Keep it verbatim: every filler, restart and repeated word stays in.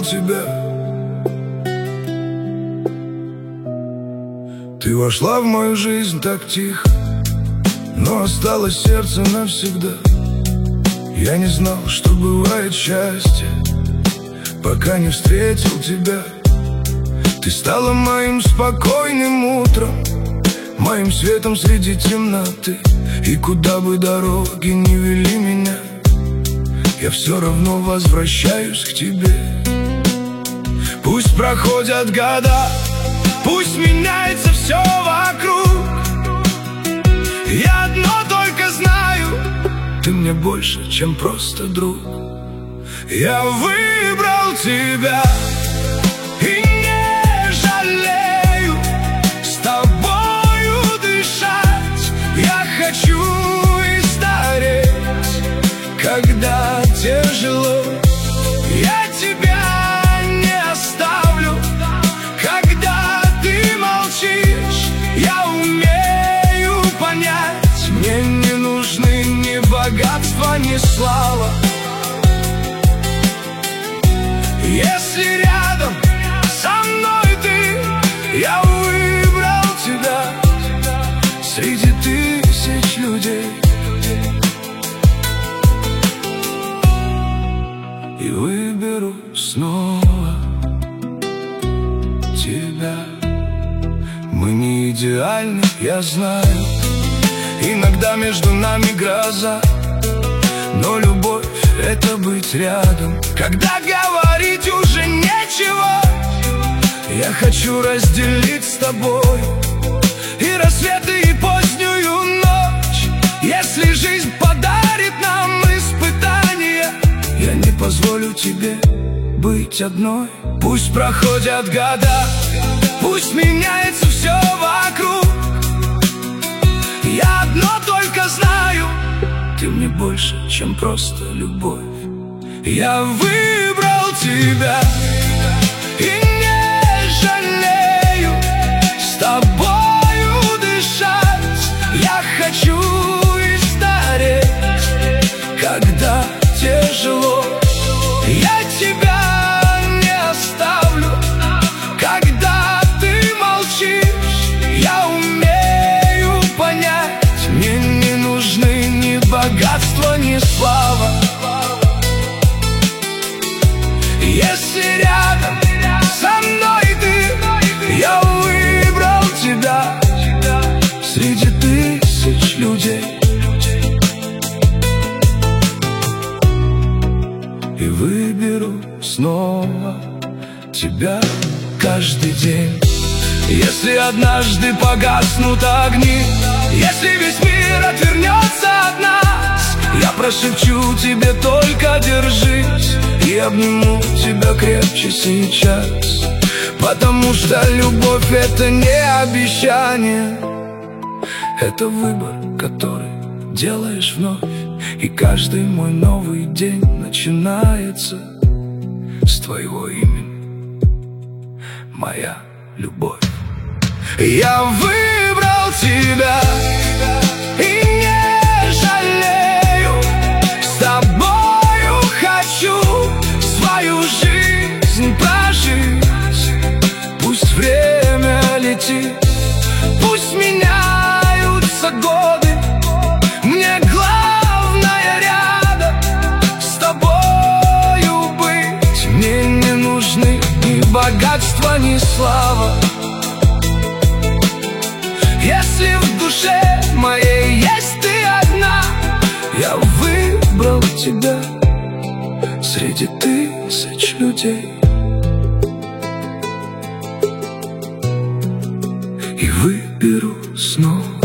тебя. Ты вошла в мою жизнь так тихо, но осталось сердце навсегда. Я не знал, что бывает счастье, пока не встретил тебя. Ты стала моим спокойным утром, моим светом среди темноты. И куда бы дороги ни вели меня, я все равно возвращаюсь к тебе. Пусть проходят года, пусть меняется все вокруг, я одно только знаю: ты мне больше, чем просто друг. Я выбрал тебя и не жалею, с тобою дышать я хочу и стареть, когда тяжело. Я тебя не оставлю, когда ты молчишь, я умею понять. Мне не нужны ни богатство, ни слава, если рядом со мной ты. Я выбрал тебя среди тысяч людей и выберу снова тебя. Мы не идеальны, я знаю, иногда между нами гроза, но любовь — это быть рядом, когда говорить уже нечего. Я хочу разделить с тобой и рассветы, и позднюю ночь. Если жизнь подарит нам испытания, я не позволю тебе быть одной. Пусть проходят года, пусть меняется все вокруг, я одно только знаю: ты мне больше, чем просто любовь. Я выбрал тебя и не жалею, с тобою дышать я хочу и стареть, когда тяжело. Я тебя не оставлю, когда ты молчишь, я умею понять. Мне не нужны ни богатство, ни слава, если рядом со мной ты. Я выбрал тебя среди тысяч людей и выберу снова тебя каждый день. Если однажды погаснут огни, если весь мир отвернется от нас, я прошепчу тебе только держись и обниму тебя крепче сейчас. Потому что любовь — это не обещание, это выбор, который делаешь вновь. И каждый мой новый день начинается с твоего имени, моя любовь. Я выбрал тебя и не жалею, с тобою хочу свою жизнь прожить. Пусть время летит, пусть меняются годы, мне главное рядом с тобою быть. Мне не нужны ни богатство, ни слава, если в душе моей есть ты одна. Я выбрал тебя среди тысяч людей и выберу снова